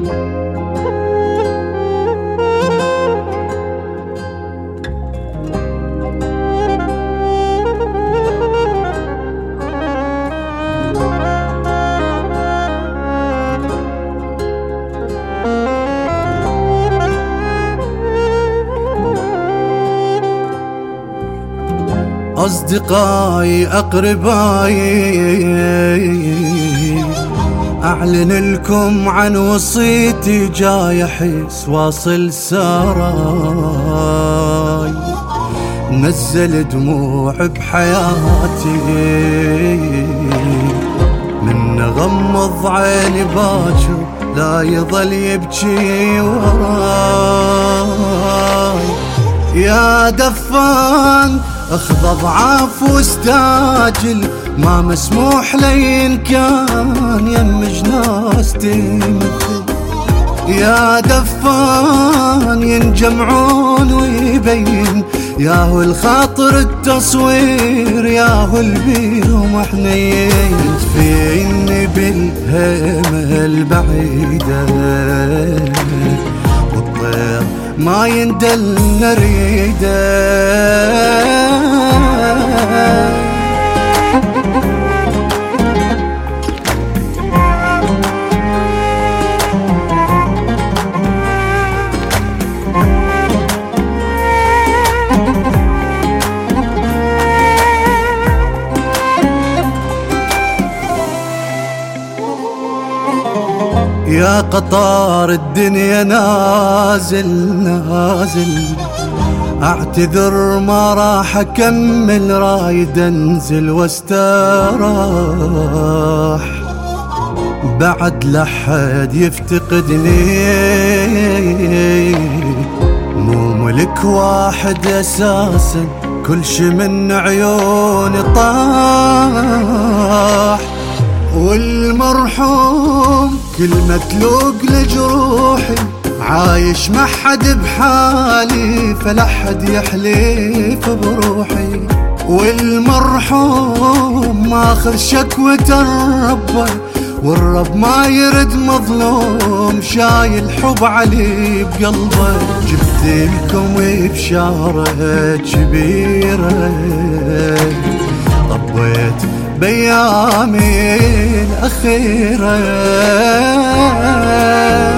أصدقائي أقربائي أعلن لكم عن وصيتي، جاي أحس واصل سراي، نزل دموع بحياتي، من غمض عيني باكر لا يظل يبكي وراي. يا دفان اخذ اضعاف واستاجل، ما مسموح لي إن كان يمج ناس تمثل. يا دفان ينجمعون ويبين، ياهو الخاطر التصوير، ياهو البيهم حنين. تفيني بالهمة البعيدة والطير ما يندل نريده. يا قطار الدنيا نازل نازل، اعتذر ما راح اكمل، رايد انزل واستراح، بعد لحد يفتقدني، مو ملك واحد اساسا، كل شي من عيوني طاح. والمرحوم كل متلوق لجروحي، عايش ما حد بحالي، فلا حد يحلف بروحي. والمرحوم ماخذ شكوى الرب، والرب ما يرد مظلوم، شايل حب علي بقلبه. جبت لكم بشارة كبيرة، طبيت بأيامي الأخيرة.